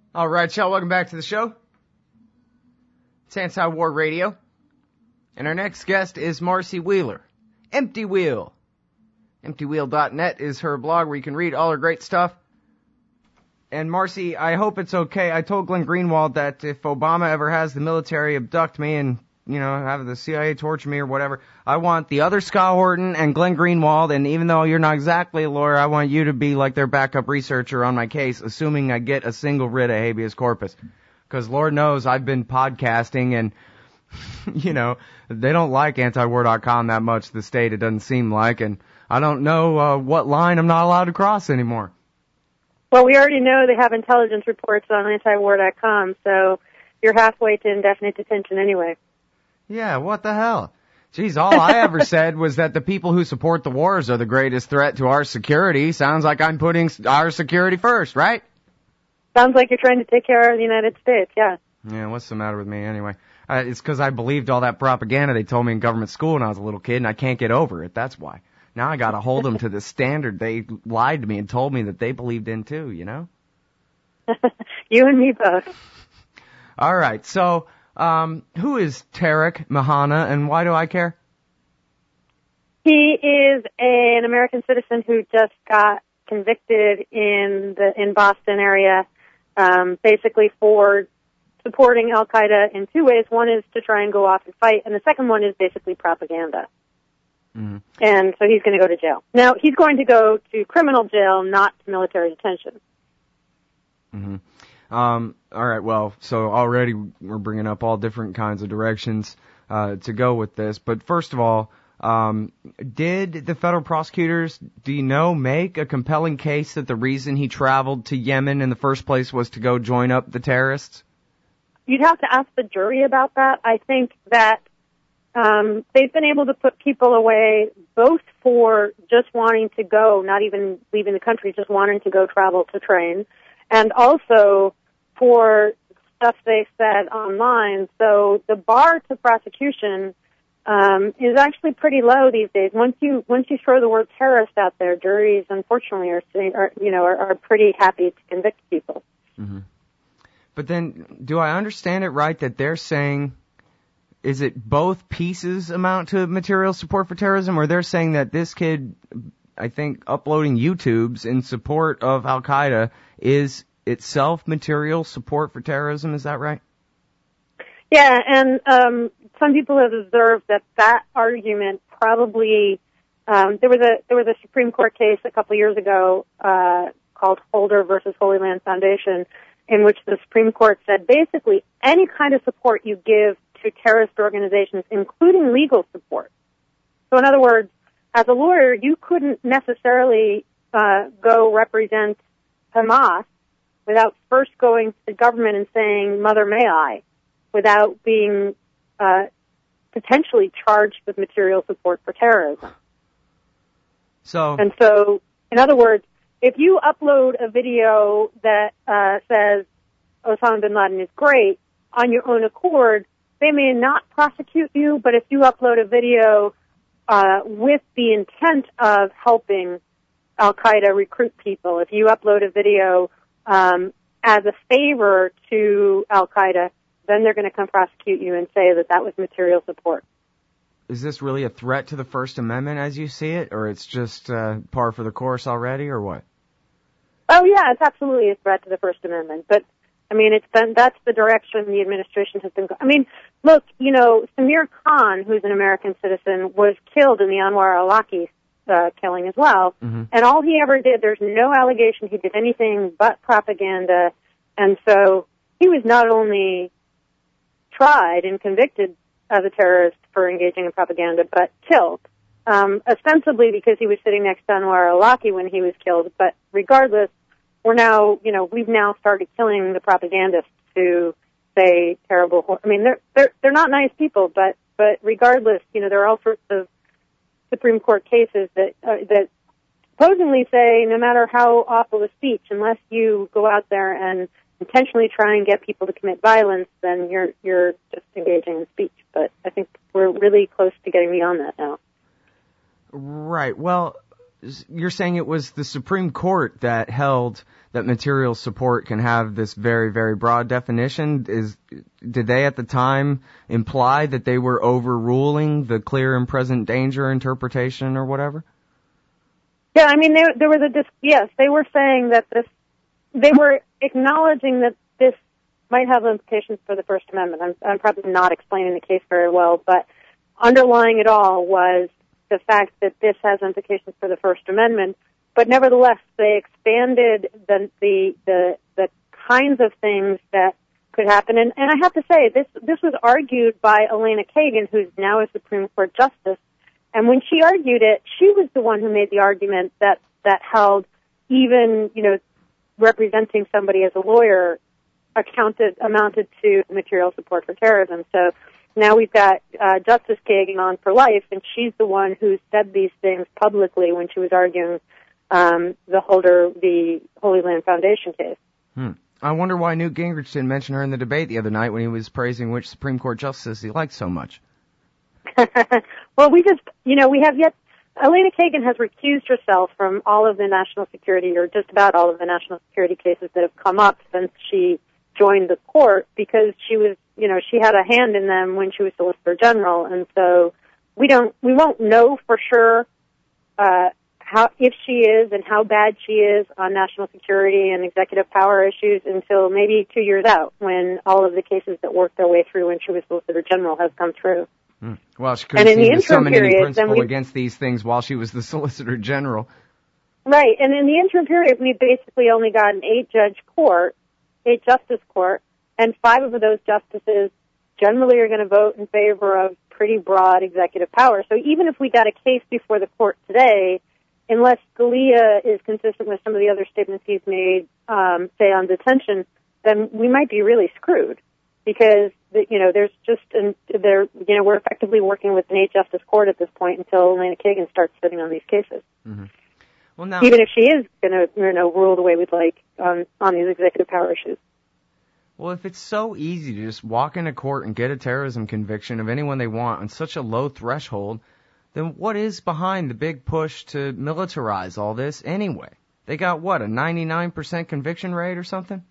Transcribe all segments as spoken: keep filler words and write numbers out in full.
All right, y'all, welcome back to the show. It's Anti-War Radio. And our next guest is Marcy Wheeler. Empty Wheel. empty wheel dot net is her blog where you can read all her great stuff. And Marcy, I hope it's okay. I told Glenn Greenwald that if Obama ever has the military abduct me and, you know, have the C I A torture me or whatever, I want the other Scott Horton and Glenn Greenwald, and even though you're not exactly a lawyer, I want you to be like their backup researcher on my case, assuming I get a single writ of habeas corpus. Because Lord knows I've been podcasting and, you know, they don't like anti war dot com that much, the state, it doesn't seem like, and I don't know uh, what line I'm not allowed to cross anymore. Well, we already know they have intelligence reports on anti war dot com, so you're halfway to indefinite detention anyway. Yeah, what the hell? Geez, all I ever said was that the people who support the wars are the greatest threat to our security. Sounds like I'm putting our security first, right? Sounds like you're trying to take care of the United States, yeah. Yeah, what's the matter with me anyway? Uh, it's because I believed all that propaganda they told me in government school when I was a little kid, and I can't get over it. That's why. Now I got to hold them to the standard they lied to me and told me that they believed in too, you know? You and me both. All right, so um, who is Tarek Mahana, and why do I care? He is a, an American citizen who just got convicted in the in Boston area, um, basically for supporting Al-Qaeda in two ways. One is to try and go off and fight, and the second one is basically propaganda. Mm-hmm. And so he's going to go to jail. Now, he's going to go to criminal jail, not to military detention. Mm-hmm. Um, all right, well, so already we're bringing up all different kinds of directions uh, to go with this. But first of all, um, did the federal prosecutors, do you know, make a compelling case that the reason he traveled to Yemen in the first place was to go join up the terrorists? You'd have to ask the jury about that. I think that Um, they've been able to put people away both for just wanting to go, not even leaving the country, just wanting to go travel to train, and also for stuff they said online. So the bar to prosecution um, is actually pretty low these days. Once you once you throw the word terrorist out there, juries unfortunately are, are you know are, are pretty happy to convict people. Mm-hmm. But then, do I understand it right that they're saying? Is it both pieces amount to material support for terrorism, or they're saying that this kid, I think, uploading YouTubes in support of Al-Qaeda is itself material support for terrorism? Is that right? Yeah, and um, some people have observed that that argument probably um, there was a there was a Supreme Court case a couple of years ago uh, called Holder versus Holy Land Foundation, in which the Supreme Court said basically any kind of support you give to terrorist organizations, including legal support. So in other words, as a lawyer, you couldn't necessarily uh, go represent Hamas without first going to the government and saying, Mother, may I, without being uh, potentially charged with material support for terrorism. So, and so, in other words, if you upload a video that uh, says Osama bin Laden is great on your own accord, they may not prosecute you, but if you upload a video uh, with the intent of helping Al-Qaeda recruit people, if you upload a video um, as a favor to Al-Qaeda, then they're going to come prosecute you and say that that was material support. Is this really a threat to the First Amendment as you see it, or it's just uh, par for the course already, or what? Oh, yeah, it's absolutely a threat to the First Amendment, but I mean, it's been, that's the direction the administration has been going. I mean, look, you know, Samir Khan, who's an American citizen, was killed in the Anwar al-Awlaki uh, killing as well. Mm-hmm. And all he ever did, there's no allegation he did anything but propaganda. And so he was not only tried and convicted as a terrorist for engaging in propaganda, but killed, um, ostensibly because he was sitting next to Anwar al-Awlaki when he was killed. But regardless, we're now, you know, we've now started killing the propagandists who say terrible. I mean, they're they're they're not nice people, but but regardless, you know, there are all sorts of Supreme Court cases that uh, that supposedly say no matter how awful the speech, unless you go out there and intentionally try and get people to commit violence, then you're you're just engaging in speech. But I think we're really close to getting beyond that now. Right. Well, you're saying it was the Supreme Court that held that material support can have this very, very broad definition. Is did they at the time imply that they were overruling the clear and present danger interpretation or whatever? Yeah, I mean, there, there was a dis- yes, they were saying that this, they were acknowledging that this might have implications for the First Amendment. I'm, I'm probably not explaining the case very well, but underlying it all was the fact that this has implications for the First Amendment. But nevertheless, they expanded the the the, the kinds of things that could happen. And, and I have to say, this this was argued by Elena Kagan, who's now a Supreme Court justice. And when she argued it, she was the one who made the argument that that held even, you know, representing somebody as a lawyer accounted amounted to material support for terrorism. So now we've got uh, Justice Kagan on for life, and she's the one who said these things publicly when she was arguing um, the Holder v. Holy Land Foundation case. Hmm. I wonder why Newt Gingrich didn't mention her in the debate the other night when he was praising which Supreme Court justice he liked so much. Well, we just, you know, we have yet, Elena Kagan has recused herself from all of the national security, or just about all of the national security cases that have come up since she joined the court, because she was, you know, she had a hand in them when she was Solicitor General, and so we don't, we won't know for sure uh, how, if she is and how bad she is on national security and executive power issues until maybe two years out, when all of the cases that worked their way through when she was Solicitor General have come through. Hmm. Well, she couldn't seem to summon any principle against these things while she was the Solicitor General. Right, and in the interim period, we basically only got an eight-judge court, eight-justice court, and five of those justices generally are going to vote in favor of pretty broad executive power. So even if we got a case before the court today, unless Scalia is consistent with some of the other statements he's made, um, say on detention, then we might be really screwed. Because, you know, there's just, an, there, you know, we're effectively working with an eight-justice court at this point until Elena Kagan starts sitting on these cases. Mm-hmm. Well, now, even if she is going to, you know, rule the way we'd like on, on these executive power issues. Well, if it's so easy to just walk into court and get a terrorism conviction of anyone they want on such a low threshold, then what is behind the big push to militarize all this anyway? They got, what, a ninety-nine percent conviction rate or something?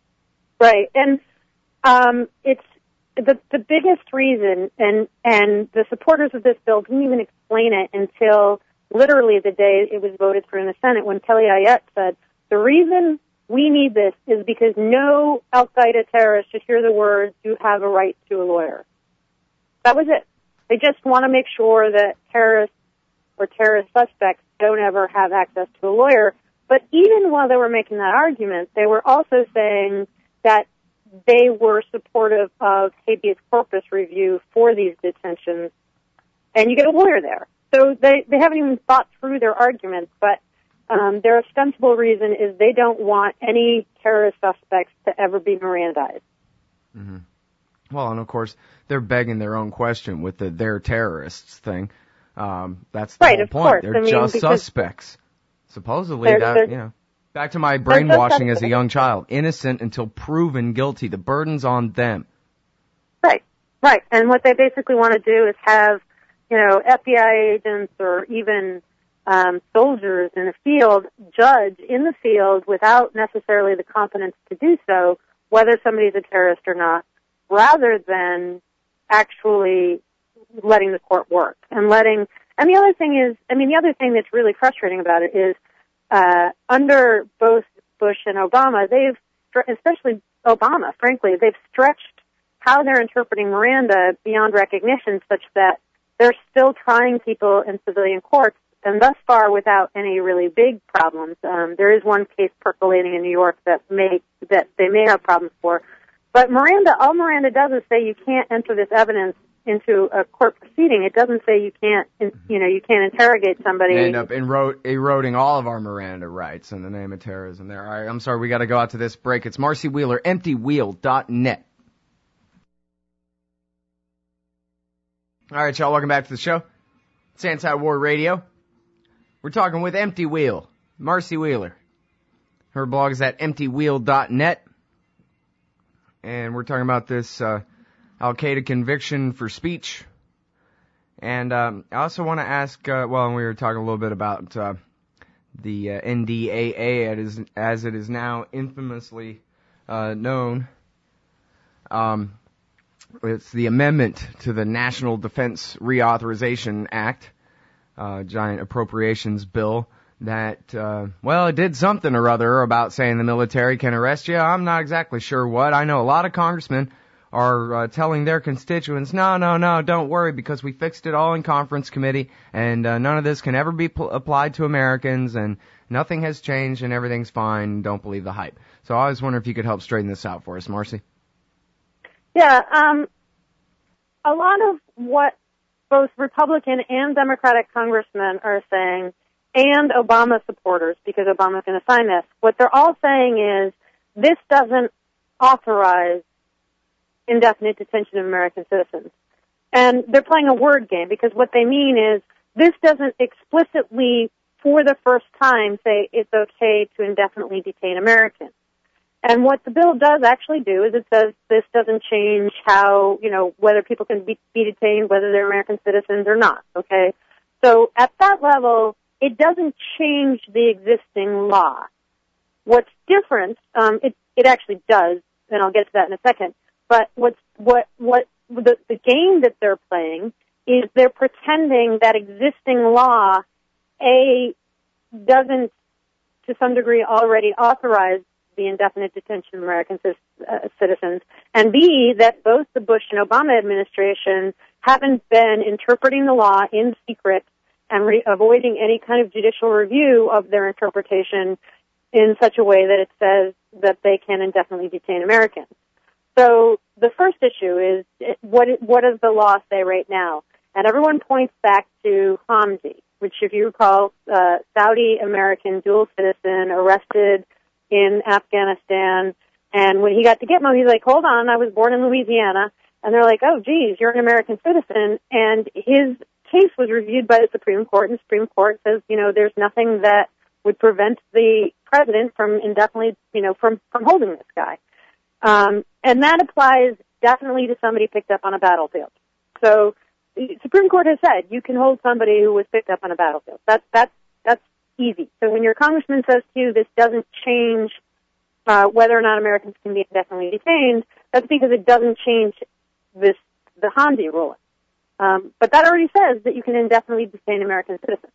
Right, and Um, it's the the biggest reason, and and the supporters of this bill didn't even explain it until literally the day it was voted through in the Senate, when Kelly Ayotte said, the reason we need this is because no al-Qaeda terrorist should hear the words, you have a right to a lawyer. That was it. They just want to make sure that terrorists or terrorist suspects don't ever have access to a lawyer. But even while they were making that argument, they were also saying that they were supportive of habeas corpus review for these detentions, and you get a lawyer there. So they, they haven't even thought through their arguments, but um, their ostensible reason is they don't want any terrorist suspects to ever be Mirandized. Mm-hmm. Well, and of course, they're begging their own question with the they're terrorists thing. Um, that's the right, whole of point. Course. They're I mean, just suspects. Supposedly, they're, that, they're, you know. Back to my brainwashing as a young child. Innocent until proven guilty. The burden's on them. Right, right. And what they basically want to do is have, you know, F B I agents or even um, soldiers in the field judge in the field without necessarily the competence to do so whether somebody's a terrorist or not, rather than actually letting the court work and letting. And the other thing is, I mean, the other thing that's really frustrating about it is, Uh, under both Bush and Obama, they've, especially Obama, frankly, they've stretched how they're interpreting Miranda beyond recognition such that they're still trying people in civilian courts, and thus far without any really big problems. Um, there is one case percolating in New York that may, that they may have problems for. But Miranda, all Miranda does is say you can't enter this evidence into a court proceeding. It doesn't say you can't, you know, you can't interrogate somebody. They end up enro- eroding all of our Miranda rights in the name of terrorism there. All right, I'm sorry, we got to go out to this break. It's Marcy Wheeler, empty wheel dot net. All right, y'all, welcome back to the show. It's Anti-War Radio. We're talking with Empty Wheel, Marcy Wheeler. Her blog is at empty wheel dot net. And we're talking about this, uh, Al-Qaeda conviction for speech. And um, I also want to ask, uh, well, we were talking a little bit about uh, the uh, N D A A, as, as it is now infamously uh, known. Um, it's the amendment to the National Defense Reauthorization Act, uh, giant appropriations bill that, uh, well, it did something or other about saying the military can arrest you. I'm not exactly sure what. I know a lot of congressmen are uh, telling their constituents, no, no, no, don't worry, because we fixed it all in conference committee, and uh, none of this can ever be pl- applied to Americans, and nothing has changed, and everything's fine. Don't believe the hype. So I was wondering if you could help straighten this out for us, Marcy. Yeah, um, a lot of what both Republican and Democratic congressmen are saying, and Obama supporters, because Obama's going to sign this, what they're all saying is this doesn't authorize indefinite detention of American citizens. And they're playing a word game, because what they mean is this doesn't explicitly, for the first time, say it's okay to indefinitely detain Americans. And what the bill does actually do is it says this doesn't change how, you know, whether people can be, be detained, whether they're American citizens or not, okay? So at that level, it doesn't change the existing law. What's different, um, it, it actually does, and I'll get to that in a second, but what's, what, what, the, the game that they're playing is they're pretending that existing law, A, doesn't, to some degree, already authorize the indefinite detention of American uh, citizens, and B, that both the Bush and Obama administration haven't been interpreting the law in secret and re- avoiding any kind of judicial review of their interpretation in such a way that it says that they can indefinitely detain Americans. So the first issue is, what, what does the law say right now? And everyone points back to Hamdi, which, if you recall, uh, Saudi-American dual citizen arrested in Afghanistan, and when he got to Gitmo, he's like, hold on, I was born in Louisiana, and they're like, oh, geez, you're an American citizen, and his case was reviewed by the Supreme Court, and the Supreme Court says, you know, there's nothing that would prevent the president from indefinitely, you know, from, from holding this guy. Um, and that applies definitely to somebody picked up on a battlefield. So the Supreme Court has said you can hold somebody who was picked up on a battlefield. That's, that's, that's easy. So when your congressman says to you this doesn't change uh, whether or not Americans can be indefinitely detained, that's because it doesn't change this the Hamdi ruling. Um, but that already says that you can indefinitely detain American citizens.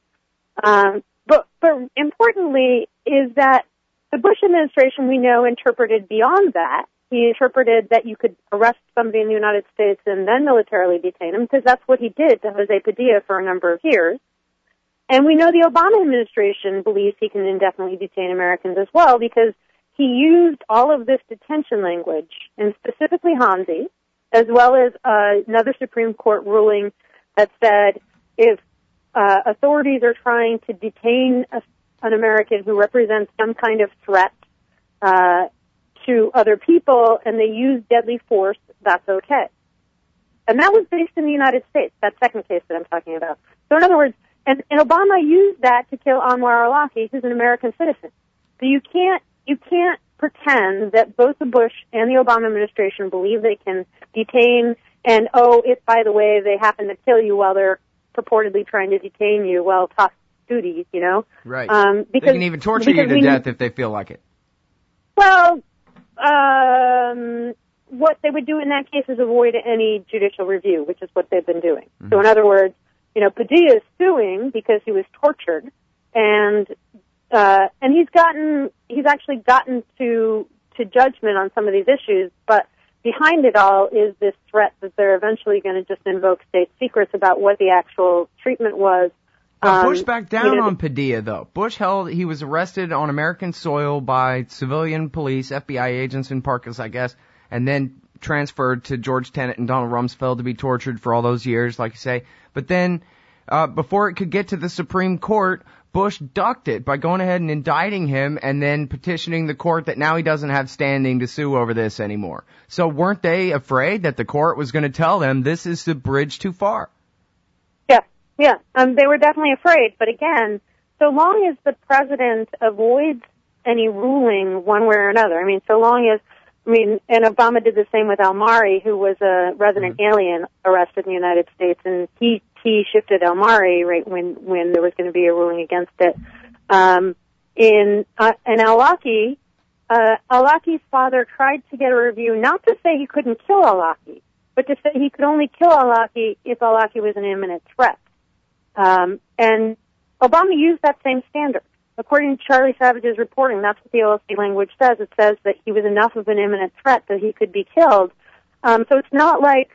Um, but, but importantly is that the Bush administration, we know, interpreted beyond that. He interpreted that you could arrest somebody in the United States and then militarily detain him, because that's what he did to Jose Padilla for a number of years. And we know the Obama administration believes he can indefinitely detain Americans as well, because he used all of this detention language, and specifically Hamdi, as well as uh, another Supreme Court ruling that said if uh, authorities are trying to detain a, an American who represents some kind of threat uh, to other people and they use deadly force, that's okay. And that was based in the United States, that second case that I'm talking about. So in other words, And, and Obama used that to kill Anwar al-Awlaki, who's an American citizen. So you can't you can't pretend that both the Bush and the Obama administration believe they can detain, and oh, if by the way they happen to kill you while they're purportedly trying to detain you, well, tough duties, you know. Right. Um, because, they can even torture you to death if they feel like it. Well, um, what they would do in that case is avoid any judicial review, which is what they've been doing. Mm-hmm. So in other words, you know, Padilla is suing because he was tortured, and uh, and he's gotten he's actually gotten to to judgment on some of these issues, but behind it all is this threat that they're eventually going to just invoke state secrets about what the actual treatment was. Um, Bush backed down you know, on Padilla, though. Bush held he was arrested on American soil by civilian police, F B I agents in Parkes, I guess, and then transferred to George Tenet and Donald Rumsfeld to be tortured for all those years, like you say. But then, uh, before it could get to the Supreme Court, Bush ducked it by going ahead and indicting him and then petitioning the court that now he doesn't have standing to sue over this anymore. So weren't they afraid that the court was going to tell them this is the bridge too far? Yeah, yeah. Um, they were definitely afraid. But again, so long as the president avoids any ruling one way or another, I mean, so long as I mean, and Obama did the same with al-Mari, who was a resident mm-hmm. alien arrested in the United States, and he he shifted al-Mari right when when there was going to be a ruling against it. Um, in uh, in al-Awlaki, uh, al-Awlaki's father tried to get a review, not to say he couldn't kill al-Awlaki, but to say he could only kill al-Awlaki if al-Awlaki was an imminent threat. Um, and Obama used that same standard. According to Charlie Savage's reporting, that's what the O L C language says. It says that he was enough of an imminent threat that he could be killed. Um, so it's not like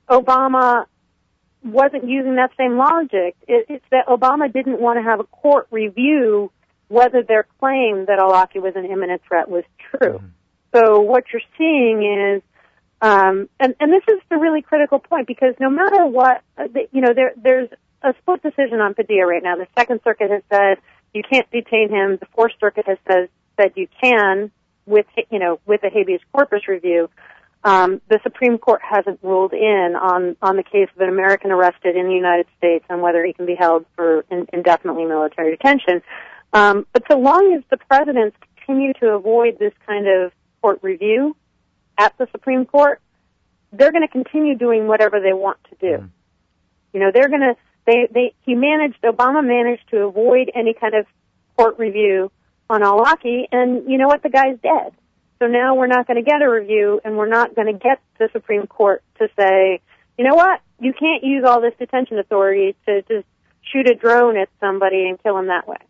Obama wasn't using that same logic. It, it's that Obama didn't want to have a court review whether their claim that al-Awlaki was an imminent threat was true. Mm-hmm. So what you're seeing is, um, and, and this is the really critical point, because no matter what, you know, there, there's a split decision on Padilla right now. The Second Circuit has said you can't detain him. The Fourth Circuit has said that you can with, you know, with a habeas corpus review. Um, the Supreme Court hasn't ruled in on, on the case of an American arrested in the United States and whether he can be held for in, indefinitely military detention. Um, but so long as the presidents continue to avoid this kind of court review at the Supreme Court, they're going to continue doing whatever they want to do. Mm. You know, they're going to, they, they, he managed, Obama managed to avoid any kind of court review on al-Awlaki, and you know what, the guy's dead. So now we're not going to get a review, and we're not going to get the Supreme Court to say, you know what, you can't use all this detention authority to just shoot a drone at somebody and kill him that way.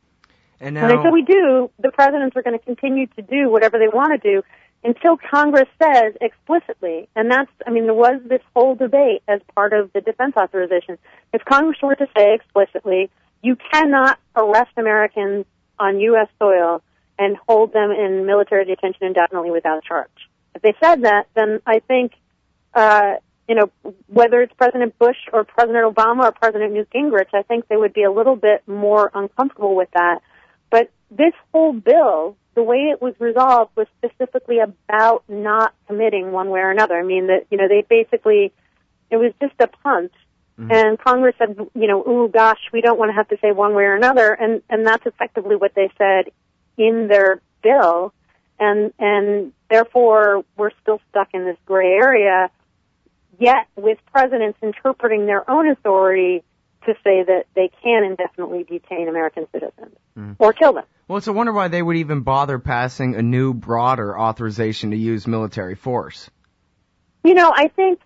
And now, and until we do, the presidents are going to continue to do whatever they want to do until Congress says explicitly, and that's, I mean, there was this whole debate as part of the defense authorization. If Congress were to say explicitly, you cannot arrest Americans on U S soil and hold them in military detention indefinitely without charge. If they said that, then I think, uh, you know, whether it's President Bush or President Obama or President Newt Gingrich, I think they would be a little bit more uncomfortable with that. But this whole bill, the way it was resolved, was specifically about not committing one way or another. I mean, that, you know, they basically, it was just a punt. Mm-hmm. And Congress said, you know, ooh, gosh, we don't want to have to say one way or another. And, and that's effectively what they said in their bill. And, and therefore, we're still stuck in this gray area, yet with presidents interpreting their own authority to say that they can indefinitely detain American citizens mm. or kill them. Well, it's a wonder why they would even bother passing a new, broader authorization to use military force. You know, I think,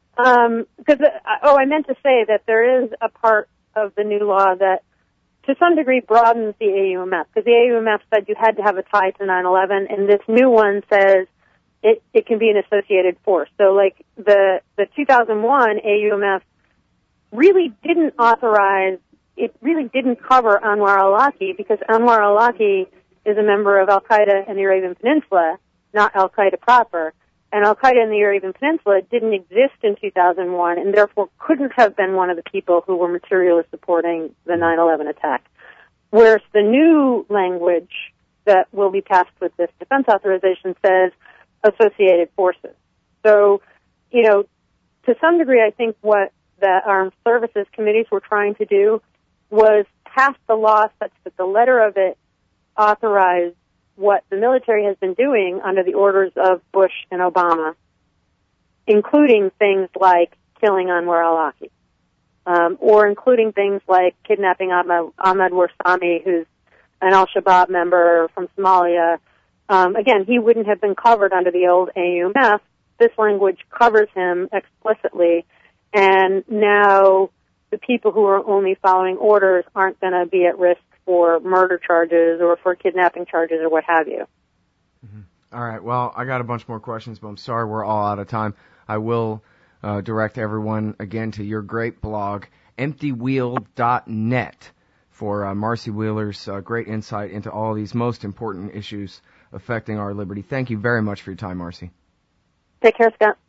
um, because, uh, oh, I meant to say that there is a part of the new law that to some degree broadens the A U M F, because the A U M F said you had to have a tie to nine eleven, and this new one says it, it can be an associated force. So, like, the, the two thousand one A U M F really didn't authorize, it really didn't cover Anwar al-Awlaki, because Anwar al-Awlaki is a member of Al-Qaeda in the Arabian Peninsula, not Al-Qaeda proper. And Al-Qaeda in the Arabian Peninsula didn't exist in two thousand one, and therefore couldn't have been one of the people who were materially supporting the nine eleven attack. Whereas the new language that will be passed with this defense authorization says associated forces. So, you know, to some degree, I think what the armed services committees were trying to do was pass the law such that the letter of it authorized what the military has been doing under the orders of Bush and Obama, including things like killing Anwar al-Awlaki, um, or including things like kidnapping Ahmad, Ahmad Warsame, who's an al-Shabaab member from Somalia. Um, again, he wouldn't have been covered under the old A U M F. This language covers him explicitly, and now the people who are only following orders aren't going to be at risk for murder charges or for kidnapping charges or what have you. Mm-hmm. All right. Well, I got a bunch more questions, but I'm sorry we're all out of time. I will uh, direct everyone again to your great blog, empty wheel dot net, for uh, Marcy Wheeler's uh, great insight into all these most important issues affecting our liberty. Thank you very much for your time, Marcy. Take care, Scott.